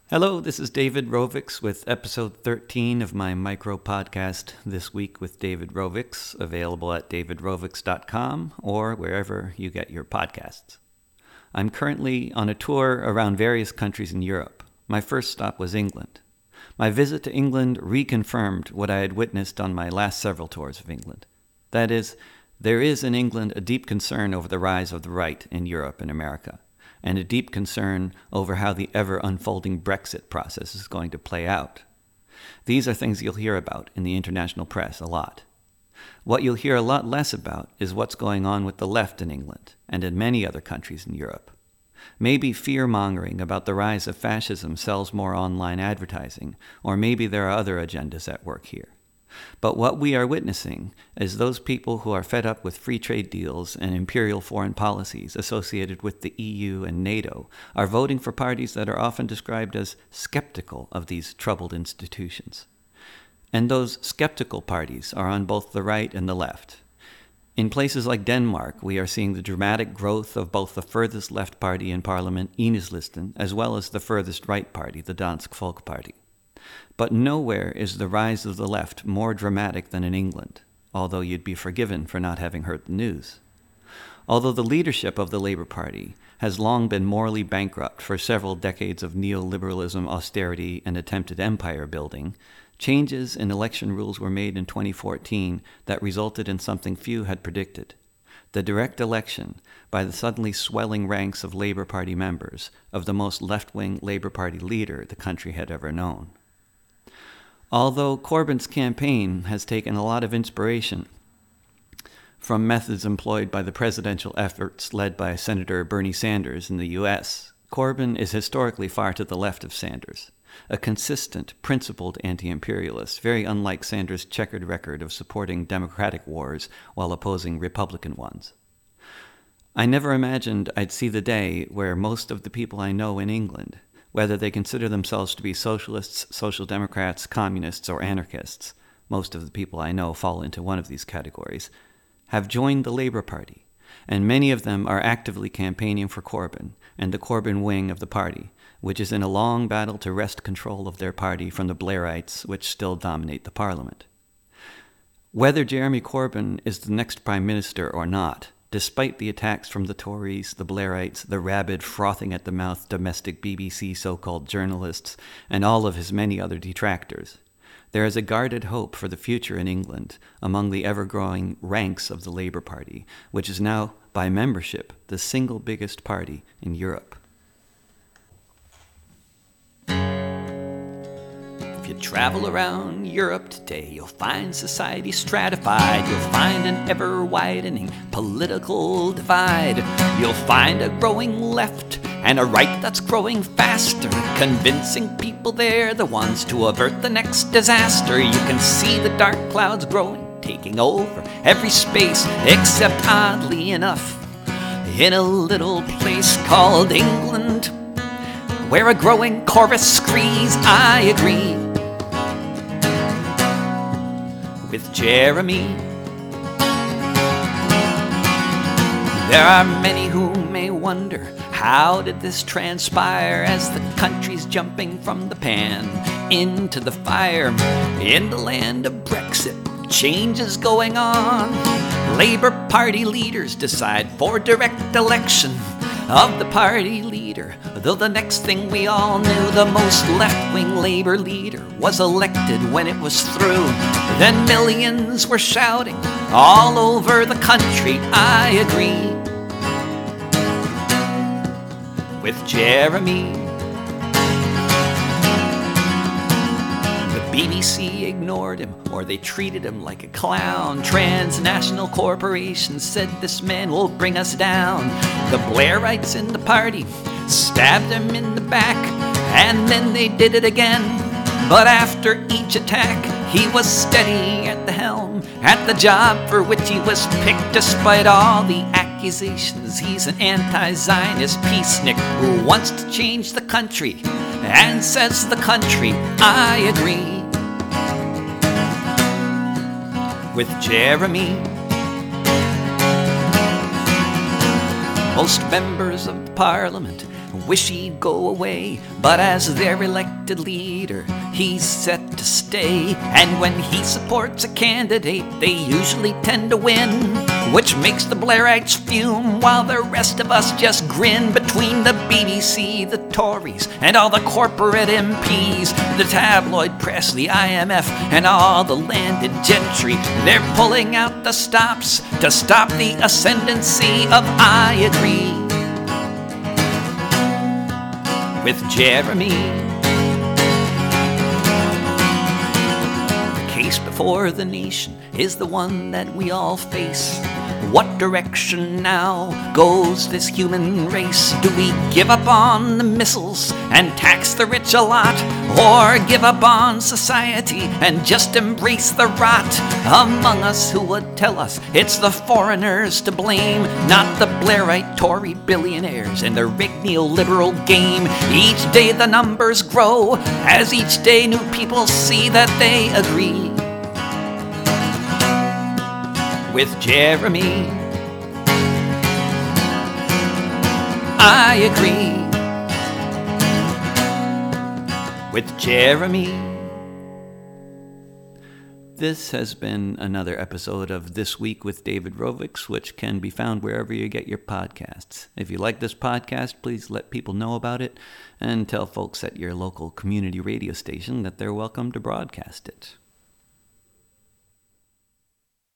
Hello, this is David Rovics with episode 13 of my micro podcast, This Week with David Rovics, available at davidrovics.com or wherever you get your podcasts. I'm currently on a tour around various countries in Europe. My first stop was England. My visit to England reconfirmed what I had witnessed on my last several tours of England. That is, there is in England a deep concern over the rise of the right in Europe and America, and a deep concern over how the ever-unfolding Brexit process is going to play out. These are things you'll hear about in the international press a lot. What you'll hear a lot less about is what's going on with the left in England and in many other countries in Europe. Maybe fear-mongering about the rise of fascism sells more online advertising, or maybe there are other agendas at work here. But what we are witnessing is those people who are fed up with free trade deals and imperial foreign policies associated with the EU and NATO are voting for parties that are often described as skeptical of these troubled institutions. And those skeptical parties are on both the right and the left. In places like Denmark, we are seeing the dramatic growth of both the furthest left party in parliament, Enhedslisten, as well as the furthest right party, the Dansk Folkeparti. But nowhere is the rise of the left more dramatic than in England, although you'd be forgiven for not having heard the news. Although the leadership of the Labour Party has long been morally bankrupt for several decades of neoliberalism, austerity, and attempted empire building, changes in election rules were made in 2014 that resulted in something few had predicted: the direct election, by the suddenly swelling ranks of Labour Party members, of the most left-wing Labour Party leader the country had ever known. Although Corbyn's campaign has taken a lot of inspiration from methods employed by the presidential efforts led by Senator Bernie Sanders in the U.S., Corbyn is historically far to the left of Sanders, a consistent, principled anti-imperialist, very unlike Sanders' checkered record of supporting democratic wars while opposing Republican ones. I never imagined I'd see the day where most of the people I know in England, whether they consider themselves to be socialists, social democrats, communists, or anarchists, most of the people I know fall into one of these categories, have joined the Labour Party, and many of them are actively campaigning for Corbyn and the Corbyn wing of the party, which is in a long battle to wrest control of their party from the Blairites, which still dominate the parliament. Whether Jeremy Corbyn is the next prime minister or not, despite the attacks from the Tories, the Blairites, the rabid, frothing-at-the-mouth domestic BBC so-called journalists, and all of his many other detractors, there is a guarded hope for the future in England among the ever-growing ranks of the Labour Party, which is now, by membership, the single biggest party in Europe. If you travel around Europe today, you'll find society stratified. You'll find an ever-widening political divide. You'll find a growing left and a right that's growing faster, convincing people they're the ones to avert the next disaster. You can see the dark clouds growing, taking over every space, except oddly enough, in a little place called England, where a growing chorus screams, "I agree with Jeremy." There are many who may wonder, how did this transpire as the country's jumping from the pan into the fire? In the land of Brexit, change is going on. Labour Party leaders decide for direct election of the party leader, though the next thing we all knew, the most left-wing Labour leader was elected when it was through. Then millions were shouting all over the country, "I agree with Jeremy." The BBC ignored him, or they treated him like a clown. Transnational corporations said this man will bring us down. The Blairites in the party stabbed him in the back, and then they did it again. But after each attack, he was steady at the helm, at the job for which he was picked, despite all the accusations. He's an anti-Zionist peacenik who wants to change the country and says the country, "I agree with Jeremy." Most members of the parliament wish he'd go away, but as their elected leader, he's set to stay. And when he supports a candidate, they usually tend to win, which makes the Blairites fume while the rest of us just grin. Between the BBC, the Tories, and all the corporate MPs, the tabloid press, the IMF, and all the landed gentry, they're pulling out the stops to stop the ascendancy of I agree with Jeremy. The case before the nation is the one that we all face. What direction now goes this human race? Do we give up on the missiles and tax the rich a lot? Or give up on society and just embrace the rot? Among us who would tell us it's the foreigners to blame, not the Blairite Tory billionaires and their rigged neoliberal game. Each day the numbers grow, as each day new people see that they agree with Jeremy. I agree with Jeremy. This has been another episode of This Week with David Rovics, which can be found wherever you get your podcasts. If you like this podcast, please let people know about it and tell folks at your local community radio station that they're welcome to broadcast it.